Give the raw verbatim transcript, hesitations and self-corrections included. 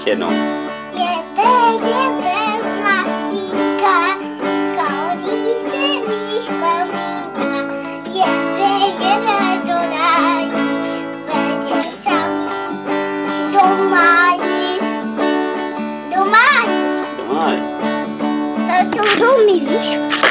ještě jednou. Jebe, jebe, masíka, kaudíce míška míka, jebe, jebe do rájí, vede samý, do máji, do máji. Do máji. To jsou domy, víš?